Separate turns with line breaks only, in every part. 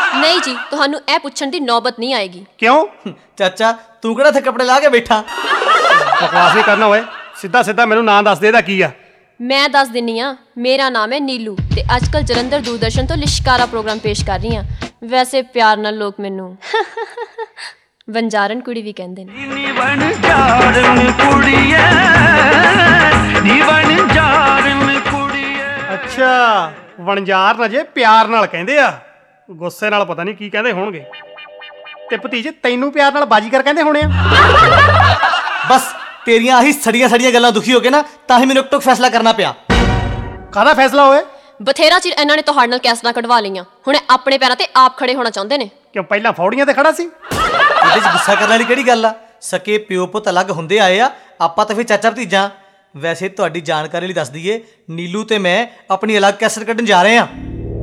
नहीं जी, ਤੁਹਾਨੂੰ ਇਹ ਪੁੱਛਣ ਦੀ ਨੌਬਤ ਨਹੀਂ ਆਏਗੀ।
ਕਿਉਂ?
ਚਾਚਾ ਤੂੰ ਕਿਹੜਾ ਇੱਥੇ ਕੱਪੜੇ ਲਾ ਕੇ ਬੈਠਾ?
ਬਕਵਾਸ ਨਹੀਂ ਕਰਨਾ ਓਏ, ਸਿੱਧਾ ਸਿੱਧਾ ਮੈਨੂੰ ਨਾਂ ਦੱਸ ਦੇ ਇਹਦਾ ਕੀ ਆ।
ਮੈਂ ਦੱਸ ਦਿੰਨੀ ਆ, ਮੇਰਾ ਨਾਮ ਹੈ ਨੀਲੂ ਤੇ ਅੱਜ ਕੱਲ ਜਲੰਧਰ ਦੂਰਦਰਸ਼ਨ ਤੋਂ ਲਿਸ਼ਕਾਰਾ ਪ੍ਰੋਗਰਾਮ ਪੇਸ਼ ਕਰ ਰਹੀ ਹਾਂ। ਵੈਸੇ ਪਿਆਰ ਨਾਲ ਲੋਕ ਮੈਨੂੰ ਵਣਜਾਰਨ ਕੁੜੀ ਵੀ ਕਹਿੰਦੇ ਨੇ।
ਅੱਛਾ, ਵਣਜਾਰ ਨਾ ਜੇ ਪਿਆਰ ਨਾਲ ਕਹਿੰਦੇ ਆ, ਗੁੱਸੇ ਨਾਲ ਪਤਾ ਨਹੀਂ ਕੀ ਕਹਿੰਦੇ ਹੋਣਗੇ। ਤੇ ਭਤੀਜੇ ਤੈਨੂੰ ਪਿਆਰ ਨਾਲ ਬਾਜੀਗਰ ਕਹਿੰਦੇ ਹੋਣੇ ਆ।
ਬਸ ਤੇਰੀਆਂ ਆਹੀ ਸੜੀਆਂ ਗੱਲਾਂ ਦੁਖੀ ਹੋ ਕੇ ਨਾ, ਤਾਂ ਹੀ ਮੈਨੂੰ ਇੱਕ ਟੁਕ ਫੈਸਲਾ ਕਰਨਾ ਪਿਆ।
ਕਾਹਦਾ ਫੈਸਲਾ ਹੋਏ?
ਬਥੇਰਾ ਚਿਰ ਇਹਨਾਂ ਨੇ ਤੁਹਾਡੇ ਨਾਲ ਕੈਸਟਾਂ ਕਢਵਾ ਲਈਆਂ, ਹੁਣ ਆਪਣੇ ਪੈਰਾਂ ਤੇ ਆਪ ਖੜੇ ਹੋਣਾ ਚਾਹੁੰਦੇ ਨੇ।
ਕਿਉਂ ਪਹਿਲਾਂ ਫੌੜੀਆਂ ਤੇ ਖੜਾ ਸੀ?
ਇਹਦੇ 'ਚ ਗੁੱਸਾ ਕਰਨ ਵਾਲੀ ਕਿਹੜੀ ਗੱਲ ਆ? ਸਕੇ ਪਿਓ ਪੁੱਤ ਅਲੱਗ ਹੁੰਦੇ ਆਏ ਆ, ਆਪਾਂ ਤਾਂ ਫਿਰ ਚਾਚਾ ਭਤੀਜਾ। ਵੈਸੇ ਤੁਹਾਡੀ ਜਾਣਕਾਰੀ ਲਈ ਦੱਸ ਦਈਏ, ਨੀਲੂ ਤੇ ਮੈਂ ਆਪਣੀ ਅਲੱਗ ਕੈਸਟ ਕੱਢਣ ਜਾ ਰਹੇ ਹਾਂ।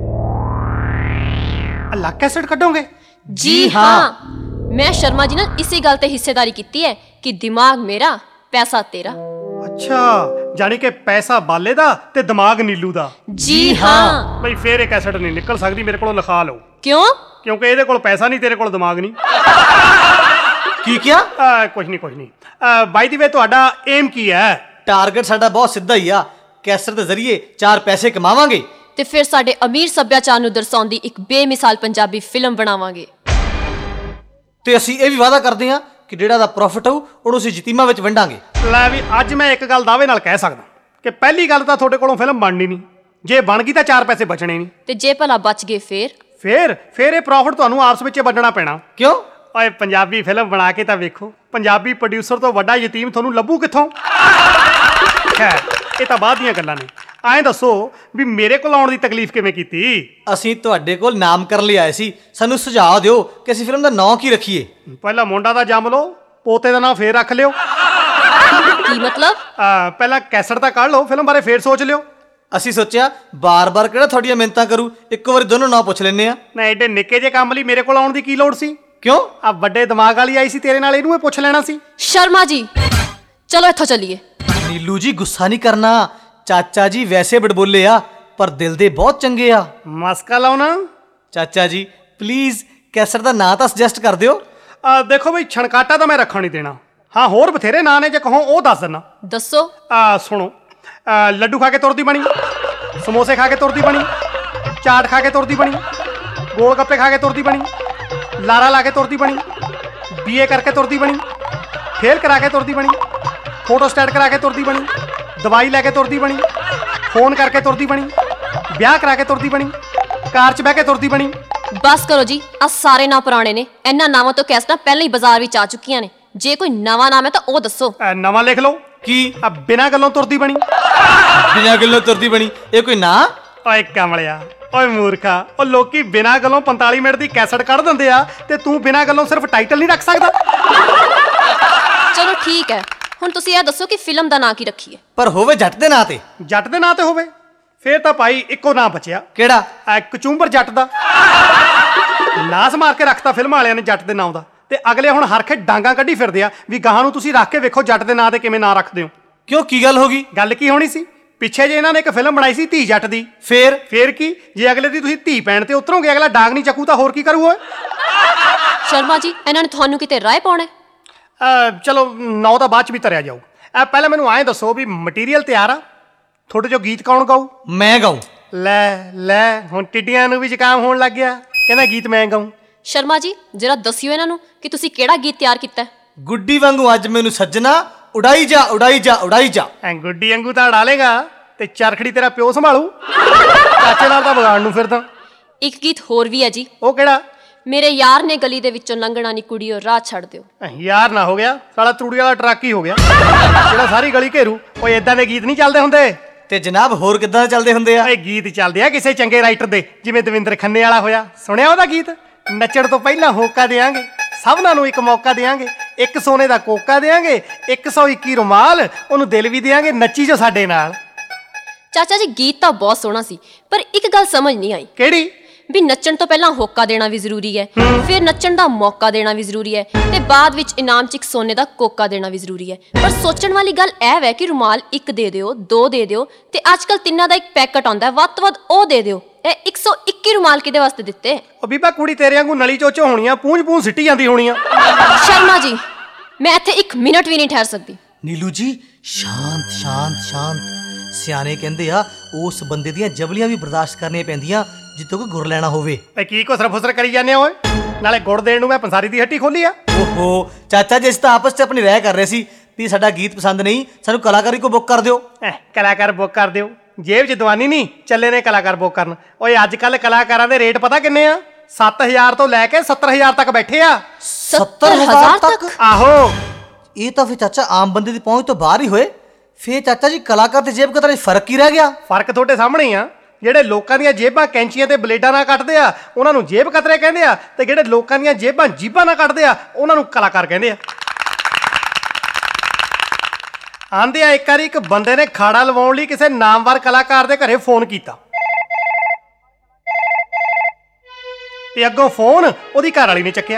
ਅਲੱਗ ਕੈਸਟ ਕੱਢੋਗੇ?
ਜੀ ਹਾਂ, ਮੈਂ ਸ਼ਰਮਾ ਜੀ ਨਾਲ ਇਸੇ ਗੱਲ ਤੇ ਹਿੱਸੇਦਾਰੀ ਕੀਤੀ ਹੈ ਕਿ ਦਿਮਾਗ ਮੇਰਾ ਪੈਸਾ ਤੇਰਾ।
ਅੱਛਾ, ਜਾਨੀ ਕਿ ਪੈਸਾ ਬਾਲੇ ਦਾ ਤੇ ਦਿਮਾਗ ਨੀਲੂ ਦਾ।
ਜੀ ਹਾਂ
ਬਈ ਫੇਰ ਇਹ ਕੈਸਟ ਨਹੀਂ ਨਿਕਲ ਸਕਦੀ, ਮੇਰੇ ਕੋਲੋਂ ਲਿਖਾ ਲਓ।
ਕਿਉਂ?
ਕਿਉਂਕਿ ਇਹਦੇ ਕੋਲ ਪੈਸਾ ਨਹੀਂ, ਤੇਰੇ ਕੋਲ ਦਿਮਾਗ ਨਹੀਂ।
ਕੀ ਕਿਹਾ?
ਕੁਝ ਨਹੀਂ। ਬਾਈ ਦੀ ਵੇ ਤੁਹਾਡਾ ਏਮ ਕੀ ਹੈ?
ਟਾਰਗੇਟ ਸਾਡਾ ਬਹੁਤ ਸਿੱਧਾ ਹੀ ਆ, ਕੈਸਟ ਦੇ ਜ਼ਰੀਏ 4 ਪੈਸੇ ਕਮਾਵਾਂਗੇ
ਤੇ ਫਿਰ ਸਾਡੇ ਅਮੀਰ ਸੱਭਿਆਚਾਰ ਨੂੰ ਦਰਸਾਉਂਦੀ ਇੱਕ ਬੇਮਿਸਾਲ ਪੰਜਾਬੀ ਫਿਲਮ ਬਣਾਵਾਂਗੇ।
ਤੇ ਅਸੀਂ ਇਹ ਵੀ ਵਾਅਦਾ ਕਰਦੇ ਹਾਂ ਕਿ ਜਿਹੜਾ ਦਾ ਪ੍ਰੋਫਿਟ ਹੋਊ ਉਹਨੂੰ ਅਸੀਂ ਯਤੀਮਾਂ ਵਿੱਚ ਵੰਡਾਂਗੇ।
ਲੈ ਵੀ ਅੱਜ ਮੈਂ ਇੱਕ ਗੱਲ ਦਾਅਵੇ ਨਾਲ ਕਹਿ ਸਕਦਾ ਕਿ ਪਹਿਲੀ ਗੱਲ ਤਾਂ ਤੁਹਾਡੇ ਕੋਲੋਂ ਫਿਲਮ ਬਣਨੀ ਨਹੀਂ, ਜੇ ਬਣ ਗਈ ਤਾਂ 4 ਪੈਸੇ ਬਚਣੇ ਨਹੀਂ,
ਤੇ ਜੇ ਭਲਾ ਬਚ ਗਏ
ਫੇਰ ਇਹ ਪ੍ਰੋਫਿਟ ਤੁਹਾਨੂੰ ਆਪਸ ਵਿੱਚ ਵੰਡਣਾ ਪੈਣਾ।
ਕਿਉਂ?
ਓਏ ਪੰਜਾਬੀ ਫਿਲਮ ਬਣਾ ਕੇ ਤਾਂ ਵੇਖੋ, ਪੰਜਾਬੀ ਪ੍ਰੋਡਿਊਸਰ ਤੋਂ ਵੱਡਾ ਯਤੀਮ ਤੁਹਾਨੂੰ ਲੱਭੂ ਕਿੱਥੋਂ? ਖੈਰ ਇਹ ਤਾਂ ਬਾਅਦ ਦੀਆਂ ਗੱਲਾਂ ਨੇ। ਐਂ ਦੱਸੋ ਵੀ ਮੇਰੇ ਕੋਲ ਆਉਣ ਦੀ ਤਕਲੀਫ ਕਿਵੇਂ ਕੀਤੀ?
ਅਸੀਂ ਤੁਹਾਡੇ ਕੋਲ ਨਾਮ ਕਰਨ ਲਈ ਆਏ ਸੀ, ਸਾਨੂੰ ਸੁਝਾਅ ਦਿਓ ਕਿ ਅਸੀਂ ਫਿਲਮ ਦਾ ਨਾਂ ਕੀ ਰੱਖੀਏ।
ਪਹਿਲਾਂ ਮੁੰਡਾ ਦਾ ਜੰਮ ਲਓ, ਪੋਤੇ ਦਾ ਨਾਂ ਫੇਰ ਰੱਖ ਲਿਓ।
ਕੀ ਮਤਲਬ?
ਪਹਿਲਾਂ ਕੈਸਟ ਤਾਂ ਕੱਢ ਲਓ, ਫਿਲਮ ਬਾਰੇ ਫੇਰ ਸੋਚ ਲਿਓ।
ਅਸੀਂ ਸੋਚਿਆ ਬਾਰ-ਬਾਰ ਕਿਹੜਾ ਤੁਹਾਡੀਆਂ ਮਿੰਨਤਾਂ ਕਰੂ, ਇੱਕੋ ਵਾਰੀ ਦੋਨੋਂ ਨਾਂ ਪੁੱਛ ਲੈਂਦੇ ਆ।
ਨਾ ਐਡੇ ਨਿੱਕੇ ਜਿਹੇ ਕੰਮ ਲਈ ਮੇਰੇ ਕੋਲ ਆਉਣ ਦੀ ਕੀ ਲੋੜ ਸੀ?
ਕਿਉਂ?
ਆ ਵੱਡੇ ਦਿਮਾਗ ਵਾਲੀ ਆਈ ਸੀ ਤੇਰੇ ਨਾਲ, ਇਹਨੂੰ ਇਹ ਪੁੱਛ ਲੈਣਾ ਸੀ।
ਸ਼ਰਮਾ ਜੀ ਚਲੋ ਇੱਥੋਂ ਚੱਲੀਏ।
ਨੀਲੂ ਜੀ ਗੁੱਸਾ ਨਹੀਂ ਕਰਨਾ, ਚਾਚਾ ਜੀ ਵੈਸੇ ਬੜਬੋਲੇ ਆ ਪਰ ਦਿਲ ਦੇ ਬਹੁਤ ਚੰਗੇ ਆ।
ਮਸਕਾ ਲਾਉਣਾ?
ਚਾਚਾ ਜੀ ਪਲੀਜ਼ ਕੈਸਟ ਦਾ ਨਾਂ ਤਾਂ ਸੁਜੈਸਟ ਕਰ ਦਿਓ।
ਦੇਖੋ ਬਈ ਛਣਕਾਟਾ ਤਾਂ ਮੈਂ ਰੱਖਣ ਨਹੀਂ ਦੇਣਾ। ਹਾਂ ਹੋਰ ਬਥੇਰੇ ਨਾਂ ਨੇ, ਜੇ ਕਹੋ ਉਹ ਦੱਸ ਦਿੰਦਾ।
ਦੱਸੋ।
ਸੁਣੋ, ਲੱਡੂ ਖਾ ਕੇ ਤੁਰਦੀ ਬਣੀ, ਸਮੋਸੇ ਖਾ ਕੇ ਤੁਰਦੀ ਬਣੀ, ਚਾਟ ਖਾ ਕੇ ਤੁਰਦੀ ਬਣੀ, ਗੋਲ ਗੱਪੇ ਖਾ ਕੇ ਤੁਰਦੀ ਬਣੀ, ਲਾਰਾ ਲਾ ਕੇ ਤੁਰਦੀ ਬਣੀ, BA ਕਰਕੇ ਤੁਰਦੀ ਬਣੀ, ਫੇਲ ਕਰਾ ਕੇ ਤੁਰਦੀ ਬਣੀ, ਫੋਟੋ ਸਟੇਟ ਕਰਾ ਕੇ ਤੁਰਦੀ ਬਣੀ, ਦਵਾਈ ਲੈ ਕੇ ਤੁਰਦੀ ਬਣੀ, ਫੋਨ ਕਰਕੇ ਤੁਰਦੀ ਬਣੀ, ਵਿਆਹ ਕਰਾ ਕੇ ਤੁਰਦੀ ਬਣੀ, ਕਾਰ 'ਚ ਬਹਿ ਕੇ ਤੁਰਦੀ ਬਣੀ।
ਬਸ ਕਰੋ ਜੀ, ਆ ਸਾਰੇ ਨਾਂ ਪੁਰਾਣੇ ਨੇ, ਇਹਨਾਂ ਨਾਵਾਂ ਤੋਂ ਕੈਸਟਾਂ ਪਹਿਲਾਂ ਹੀ ਬਾਜ਼ਾਰ ਵਿੱਚ ਆ ਚੁੱਕੀਆਂ ਨੇ। ਜੇ ਕੋਈ ਨਵਾਂ ਨਾਮ ਹੈ ਤਾਂ ਉਹ ਦੱਸੋ।
ਨਵਾਂ ਲਿਖ ਲਓ।
ਕੀ?
ਬਿਨਾਂ ਗੱਲੋਂ ਤੁਰਦੀ ਬਣੀ।
ਬਿਨਾਂ ਗੱਲੋਂ ਤੁਰਦੀ ਬਣੀ, ਇਹ ਕੋਈ ਨਾਂ?
ਓਏ ਕਮਲਿਆ, ਓਏ ਮੂਰਖਾ, ਉਹ ਲੋਕੀ ਬਿਨਾਂ ਗੱਲੋਂ 45 ਮਿੰਟ ਦੀ ਕੈਸਟ ਕੱਢ ਦਿੰਦੇ ਆ ਤੇ ਤੂੰ ਬਿਨਾਂ ਗੱਲੋਂ ਸਿਰਫ ਟਾਈਟਲ ਨਹੀਂ ਰੱਖ ਸਕਦਾ।
ਚਲੋ ਠੀਕ ਹੈ, ਹੁਣ ਤੁਸੀਂ ਇਹ ਦੱਸੋ ਕਿ ਫਿਲਮ ਦਾ ਨਾਂ ਕੀ ਰੱਖੀਏ?
ਪਰ ਹੋਵੇ ਜੱਟ ਦੇ ਨਾਂ ਤੇ।
ਜੱਟ ਦੇ ਨਾਂ ਤੇ ਹੋਵੇ? ਫੇਰ ਤਾਂ ਭਾਈ ਇੱਕੋ ਨਾਂ ਬਚਿਆ।
ਕਿਹੜਾ?
ਕਚੂੰਬਰ ਜੱਟ ਦਾ। ਨਾਸ ਮਾਰ ਕੇ ਰੱਖਤਾ ਫਿਲਮ ਵਾਲਿਆਂ ਨੇ ਜੱਟ ਦੇ ਨਾਂ ਦਾ, ਤੇ ਅਗਲੇ ਹੁਣ ਹਰਖੇ ਡਾਂਗਾਂ ਕੱਢੀ ਫਿਰਦੇ ਆ ਵੀ ਗਾਹਾਂ ਨੂੰ ਤੁਸੀਂ ਰੱਖ ਕੇ ਵੇਖੋ ਜੱਟ ਦੇ ਨਾਂ ਤੇ ਕਿਵੇਂ ਨਾਂ ਰੱਖਦੇ ਹੋ।
ਕਿਉਂ, ਕੀ ਗੱਲ ਹੋ ਗਈ?
ਗੱਲ ਕੀ ਹੋਣੀ ਸੀ? ਪਿੱਛੇ ਜੇ ਇਹਨਾਂ ਨੇ ਇੱਕ ਫਿਲਮ ਬਣਾਈ ਸੀ ਧੀ ਜੱਟ ਦੀ।
ਫੇਰ
ਕੀ ਜੇ ਅਗਲੇ ਦੀ ਤੁਸੀਂ ਧੀ ਪੈਣ ਤੇ ਉਤਰੋਗੇ, ਅਗਲਾ ਡਾਂਗ ਨਹੀਂ ਚੱਕੂ ਤਾਂ ਹੋਰ ਕੀ ਕਰੂ ਓਏ?
ਸ਼ਰਮਾ ਜੀ ਇਹਨਾਂ ਨੇ ਤੁਹਾਨੂੰ ਕਿਤੇ ਰਾਏ ਪਾਉਣਾ?
ਚਲੋ ਨੌ ਤਾਂ ਬਾਅਦ ਚ ਵੀ ਧਰਿਆ ਜਾਊ। ਪਹਿਲਾਂ ਮੈਨੂੰ ਐਂ ਦੱਸੋ ਵੀ ਮਟੀਰੀਅਲ ਤਿਆਰ ਆ? ਤੁਹਾਡੇ ਚੋਂ ਗੀਤ ਕੌਣ ਗਾਊ?
ਮੈਂ ਗਾਊ।
ਲੈ ਹੁਣ ਟਿੱਡੀਆਂ ਨੂੰ ਵੀ ਜ਼ੁਕਾਮ ਹੋਣ ਲੱਗ ਗਿਆ, ਕਹਿੰਦਾ ਗੀਤ ਮੈਂ ਗਾਊਂ।
ਸ਼ਰਮਾ ਜੀ ਜਰਾ ਦੱਸਿਓ ਇਹਨਾਂ ਨੂੰ ਕਿ ਤੁਸੀਂ ਕਿਹੜਾ ਗੀਤ ਤਿਆਰ ਕੀਤਾ।
ਗੁੱਡੀ ਵਾਂਗੂ ਅੱਜ ਮੈਨੂੰ ਸੱਜਣਾ ਉਡਾਈ ਜਾ ਉਡਾਈ ਜਾ ਉਡਾਈ ਜਾ।
ਗੁੱਡੀ ਵਾਂਗੂ ਤਾਂ ਉਡਾ ਲੇਗਾ ਤੇ ਚਰਖੜੀ ਤੇਰਾ ਪਿਓ ਸੰਭਾਲੂ। ਚਾਚੇ ਨਾਲ ਤਾਂ ਵਿਗਾੜ ਨੂੰ ਫਿਰਦਾ।
ਇੱਕ ਗੀਤ ਹੋਰ ਵੀ ਹੈ ਜੀ।
ਉਹ ਕਿਹੜਾ?
ਮੇਰੇ ਯਾਰ ਨੇ ਗਲੀ ਦੇ ਵਿੱਚੋਂ ਲੰਘਣਾ ਨੀ ਕੁੜੀਓ ਰਾਹ ਛੱਡ ਦਿਓ।
ਯਾਰ ਨਾ ਹੋ ਗਿਆ, ਸਾਲਾ ਤੂੜੀ ਵਾਲਾ ਟਰੱਕ ਹੀ ਹੋ ਗਿਆ ਜਿਹੜਾ ਸਾਰੀ ਗਲੀ ਘੇਰੂ। ਓਏ ਏਦਾਂ ਦੇ ਗੀਤ ਨਹੀਂ ਚੱਲਦੇ ਹੁੰਦੇ।
ਤੇ ਜਨਾਬ ਹੋਰ ਕਿੱਦਾਂ ਚੱਲਦੇ ਹੁੰਦੇ ਆ?
ਇਹ ਗੀਤ ਚੱਲਦੇ ਆ ਕਿਸੇ ਚੰਗੇ ਰਾਈਟਰ ਦੇ, ਜਿਵੇਂ ਦਵਿੰਦਰ ਖੰਨੇ ਵਾਲਾ ਹੋਇਆ। ਸੁਣਿਆ ਉਹਦਾ ਗੀਤ? ਨੱਚਣ ਤੋਂ ਪਹਿਲਾਂ ਹੋਕਾ ਦੇਾਂਗੇ, ਸਭਨਾਂ ਨੂੰ ਇੱਕ ਮੌਕਾ ਦੇਾਂਗੇ, ਇੱਕ ਸੋਨੇ ਦਾ ਕੋਕਾ ਦੇਾਂਗੇ, 121 ਰੁਮਾਲ, ਉਹਨੂੰ ਦਿਲ ਵੀ ਦੇਾਂਗੇ, ਨੱਚੀ ਜੋ ਸਾਡੇ ਨਾਲ।
ਚਾਚਾ ਜੀ ਗੀਤ ਤਾਂ ਬਹੁਤ ਸੋਹਣਾ ਸੀ, ਪਰ ਇੱਕ ਗੱਲ ਸਮਝ ਨਹੀਂ ਆਈ।
ਕਿਹੜੀ?
ਵੀ ਨੱਚਣ ਤੋਂ ਪਹਿਲਾਂ ਹੋਕਾ ਦੇਣਾ ਵੀ ਜ਼ਰੂਰੀ ਹੈ, ਫਿਰ ਨੱਚਣ ਦਾ ਮੌਕਾ ਦੇਣਾ ਵੀ ਜ਼ਰੂਰੀ ਹੈ, ਤੇ ਬਾਅਦ ਵਿੱਚ ਇਨਾਮ 'ਚ ਇੱਕ ਸੋਨੇ ਦਾ ਕੋਕਾ ਦੇਣਾ ਵੀ ਜ਼ਰੂਰੀ ਹੈ। ਪਰ ਸੋਚਣ ਵਾਲੀ ਗੱਲ ਇਹ ਹੈ ਕਿ ਰੁਮਾਲ 1 ਦੇ ਦਿਓ, 2 ਦੇ ਦਿਓ, ਤੇ ਅੱਜ ਕੱਲ੍ਹ 3 ਦਾ ਇੱਕ ਪੈਕਟ ਆਉਂਦਾ, ਵੱਧ ਤੋਂ ਵੱਧ ਉਹ ਦੇ ਦਿਓ। ਇਹ 121 ਰੁਮਾਲ ਕਿਹਦੇ ਵਾਸਤੇ ਦਿੱਤੇ?
ਉਹ ਬੀਬਾ ਕੁੜੀ ਤੇਰੇ ਵਾਂਗੂ ਨਲੀ ਚੋਚੋ ਹੋਣੀਆਂ, ਪੂੰਝ ਸਿੱਟੀ ਜਾਂਦੀ ਹੋਣੀਆਂ।
ਸ਼ਰਮਾ ਜੀ, ਮੈਂ ਇੱਥੇ 1 ਮਿੰਟ ਵੀ ਨਹੀਂ ਠਹਿਰ ਸਕਦੀ।
ਨੀਲੂ ਜੀ ਸ਼ਾਂਤ ਸ਼ਾਂਤ ਸ਼ਾਂਤ। ਸਿਆਣੇ ਕਹਿੰਦੇ ਆ ਉਸ ਬੰਦੇ ਦੀਆਂ ਜਬਲੀਆਂ ਵੀ ਬਰਦਾਸ਼ਤ ਕਰਨੀਆਂ ਪੈਂਦੀਆਂ ਜਿੱਤੋਂ ਕੋਈ ਗੁਰ ਲੈਣਾ ਹੋਵੇ।
ਏ ਕੀ ਘੁਸਰ ਫੁਸਰ ਕਰੀ ਜਾਂਦੇ ਓਏ? ਨਾਲੇ ਗੁੜ ਦੇਣ ਨੂੰ ਮੈਂ ਪੰਸਾਰੀ ਦੀ ਹੱਟੀ ਖੋਲੀ ਆ।
ਓਹੋ ਚਾਚਾ ਜੀ, ਅਸੀਂ ਤਾਂ ਆਪਸ 'ਚ ਆਪਣੀ ਰਾਏ ਕਰ ਰਹੇ ਸੀ ਵੀ ਸਾਡਾ ਗੀਤ ਪਸੰਦ ਨਹੀਂ, ਸਾਨੂੰ ਕਲਾਕਾਰੀ ਕੋ ਬੁੱਕ ਕਰ ਦਿਓ।
ਕਲਾਕਾਰ ਬੁੱਕ ਕਰ ਦਿਓ? ਜੇਬ 'ਚ ਦਵਾਨੀ ਨਹੀਂ, ਚੱਲੇ ਨੇ ਕਲਾਕਾਰ ਬੁੱਕ ਕਰਨ। ਓਏ ਅੱਜ ਕੱਲ ਕਲਾਕਾਰਾਂ ਦੇ ਰੇਟ ਪਤਾ ਕਿੰਨੇ ਆ? 7000 ਤੋਂ ਲੈ ਕੇ 70000 ਤੱਕ ਬੈਠੇ ਆ।
70,000 ਤੱਕ?
ਆਹੋ।
ਇਹ ਤਾਂ ਫਿਰ ਚਾਚਾ ਆਮ ਬੰਦੇ ਦੀ ਪਹੁੰਚ ਤੋਂ ਬਾਹਰ ਹੀ ਹੋਏ। ਫੇਰ ਚਾਚਾ ਜੀ ਕਲਾਕਾਰ ਤੇ ਜੇਬ ਕਤਰੇ ਫਰਕ ਕੀ ਰਹਿ ਗਿਆ?
ਫਰਕ ਤੁਹਾਡੇ ਸਾਹਮਣੇ ਹੀ ਆ। ਜਿਹੜੇ ਲੋਕਾਂ ਦੀਆਂ ਜੇਬਾਂ ਕੈਂਚੀਆਂ ਤੇ ਬਲੇਡਾਂ ਨਾਲ ਕੱਟਦੇ ਆ ਉਹਨਾਂ ਨੂੰ ਜੇਬ ਕਤਰੇ ਕਹਿੰਦੇ ਆ, ਤੇ ਜਿਹੜੇ ਲੋਕਾਂ ਦੀਆਂ ਜੇਬਾਂ ਜੀਬਾਂ ਨਾਲ ਕੱਟਦੇ ਆ ਉਹਨਾਂ ਨੂੰ ਕਲਾਕਾਰ ਕਹਿੰਦੇ ਆ। ਆਂਦੇ ਆ ਇੱਕ ਵਾਰੀ ਇੱਕ ਬੰਦੇ ਨੇ ਖਾੜਾ ਲਵਾਉਣ ਲਈ ਕਿਸੇ ਨਾਮਵਰ ਕਲਾਕਾਰ ਦੇ ਘਰੇ ਫੋਨ ਕੀਤਾ, ਤੇ ਅੱਗੋਂ ਫੋਨ ਉਹਦੀ ਘਰ ਵਾਲੀ ਨੇ ਚੱਕਿਆ।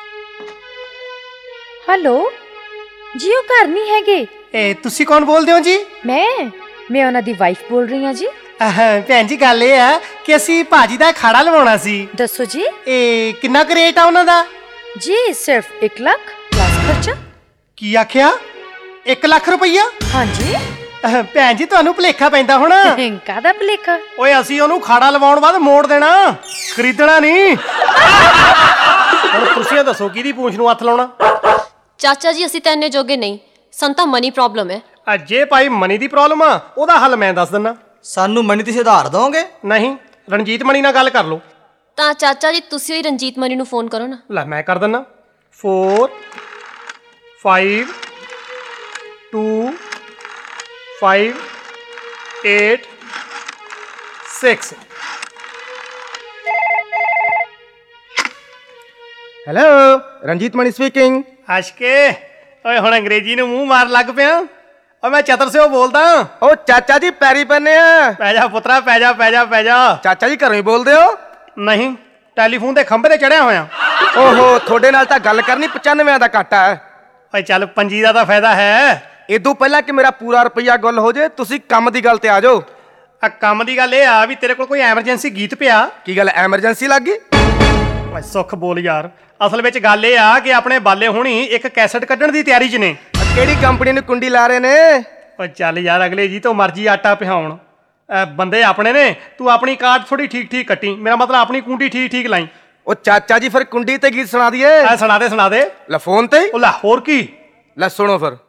ਹੈਲੋ ਜੀ, ਉਹ ਘਰ ਨਹੀਂ ਹੈਗੇ।
ਇਹ ਤੁਸੀਂ ਕੌਣ ਬੋਲਦੇ ਹੋ ਜੀ?
ਮੈਂ ਉਹਨਾਂ ਦੀ ਵਾਈਫ ਬੋਲ ਰਹੀ ਹਾਂ ਜੀ।
ਭੈਣ ਜੀ ਗੱਲ ਇਹ ਆ ਕਿ ਅਸੀਂ ਭਾਜੀ ਦਾ ਖਾੜਾ ਲਵਾਉਣਾ ਸੀ।
ਦੱਸੋ ਜੀ।
ਇਹ ਕਿੰਨਾ ਕੁ ਰੇਟ ਆ ਉਹਨਾਂ ਦਾ?
ਜੀ ਸਿਰਫ 1 ਲੱਖ ਪਲੱਸ ਖਰਚਾ।
ਕੀ ਆਖਿਆ? 1 ਲੱਖ ਰੁਪਈਆ?
ਹਾਂਜੀ।
ਭੈਣ ਜੀ ਤੁਹਾਨੂੰ ਭੁਲੇਖਾ ਪੈਂਦਾ ਹੁਣ।
ਕਾਹਦਾ ਭੁਲੇਖਾ?
ਓਏ ਅਸੀਂ ਉਹਨੂੰ ਖਾੜਾ ਲਵਾਉਣ ਬਾਅਦ ਮੋੜ ਦੇਣਾ, ਖਰੀਦਣਾ ਨਹੀਂ। ਹੁਣ ਤੁਸੀਂ ਦੱਸੋ ਕਿਹਦੀ ਪੂੰਛ ਨੂੰ ਹੱਥ ਲਾਉਣਾ?
ਚਾਚਾ ਜੀ, ਅਸੀਂ ਤਾਂ ਇੰਨੇ ਜੋਗੇ ਨਹੀਂ, ਸਾਨੂੰ ਤਾਂ ਮਨੀ ਪ੍ਰੋਬਲਮ ਹੈ।
ਜੇ ਭਾਈ ਮਨੀ ਦੀ ਪ੍ਰੋਬਲਮ ਆ, ਉਹਦਾ ਹੱਲ ਮੈਂ ਦੱਸ ਦਿੰਦਾ।
ਸਾਨੂੰ ਮਨੀ ਤੁਸੀਂ ਉਧਾਰ ਦੋਗੇ?
ਨਹੀਂ, ਰਣਜੀਤ ਮਣੀ ਨਾਲ ਗੱਲ ਕਰ ਲਓ।
ਤਾਂ ਚਾਚਾ ਜੀ ਤੁਸੀਂ ਹੀ ਰਣਜੀਤ ਮਨੀ ਨੂੰ ਫੋਨ ਕਰੋ ਨਾ।
ਲੈ ਮੈਂ ਕਰ ਦਿੰਦਾ। 4 5 2 5 8 6।
Hello, Ranjit Mani speaking.
ਆਸ਼ਕੇ, ਓਏ ਹੁਣ ਅੰਗਰੇਜ਼ੀ ਨੂੰ ਮੂੰਹ ਮਾਰ ਲੱਗ ਪਿਆ। ਓਏ ਮੈਂ ਚਤਰ ਸਿਓ ਬੋਲਦਾ।
ਓ ਚਾਚਾ ਜੀ ਪੈਰੀ ਪੈਨੇ ਆ।
ਪੈ ਜਾ ਪੁੱਤਰਾ, ਪੈ ਜਾ ਪੈ ਜਾ ਪੈ ਜਾ।
ਚਾਚਾ ਜੀ ਘਰੋਂ ਹੀ ਬੋਲਦੇ ਹੋ?
ਨਹੀਂ, ਟੈਲੀਫੋਨ ਦੇ ਖੰਭੇ ਤੇ ਚੜਿਆ ਹੋਇਆ।
ਓਹੋ, ਤੁਹਾਡੇ ਨਾਲ ਤਾਂ ਗੱਲ ਕਰਨੀ 95 ਦਾ ਘਾਟਾ ਹੈ।
ਓਏ ਚੱਲ ਪੰਜੀ ਦਾ ਤਾਂ ਫਾਇਦਾ ਹੈ।
ਇਦੋਂ ਪਹਿਲਾਂ ਕਿ ਮੇਰਾ ਪੂਰਾ ਰੁਪਈਆ ਗੁੱਲ ਹੋ ਜੇ, ਤੁਸੀਂ ਕੰਮ ਦੀ ਗੱਲ ਤੇ ਆ ਜਾਓ।
ਆ ਕੰਮ ਦੀ ਗੱਲ ਇਹ ਆ ਵੀ ਤੇਰੇ ਕੋਲ ਕੋਈ ਐਮਰਜੈਂਸੀ ਗੀਤ ਪਿਆ?
ਕੀ ਗੱਲ ਐਮਰਜੈਂਸੀ ਲੱਗ ਗਈ?
ਓਏ ਸੁੱਖ ਬੋਲ ਯਾਰ। ਅਸਲ ਵਿੱਚ ਗੱਲ ਇਹ ਆ ਕਿ ਆਪਣੇ ਬਾਲੇ ਹੁਣੀ ਇੱਕ ਕੈਸਟ ਕੱਢਣ ਦੀ ਤਿਆਰੀ 'ਚ ਨੇ।
ਕਿਹੜੀ ਕੰਪਨੀ ਨੂੰ ਕੁੰਡੀ ਲਾ ਰਹੇ ਨੇ?
ਓਏ ਚੱਲ ਯਾਰ, ਅਗਲੇ ਜੀ ਤੋਂ ਮਰਜ਼ੀ ਆਟਾ ਪਿਹਾਉਣ। ਬੰਦੇ ਆਪਣੇ ਨੇ, ਤੂੰ ਆਪਣੀ ਕਾਰਡ ਥੋੜੀ ਠੀਕ ਠੀਕ ਕੱਟੀ, ਮੇਰਾ ਮਤਲਬ ਆਪਣੀ ਕੁੰਡੀ ਠੀਕ ਠੀਕ ਲਾਈ।
ਉਹ ਚਾਚਾ ਜੀ ਫਿਰ ਕੁੰਡੀ ਤੇ ਗੀਤ ਸੁਣਾ ਦਈਏ?
ਸੁਣਾ ਦੇ ਸੁਣਾ ਦੇ।
ਲੈ ਫੋਨ ਤੇ?
ਉਹ ਲੈ ਹੋਰ ਕੀ।
ਲੈ ਸੁਣੋ ਫਿਰ।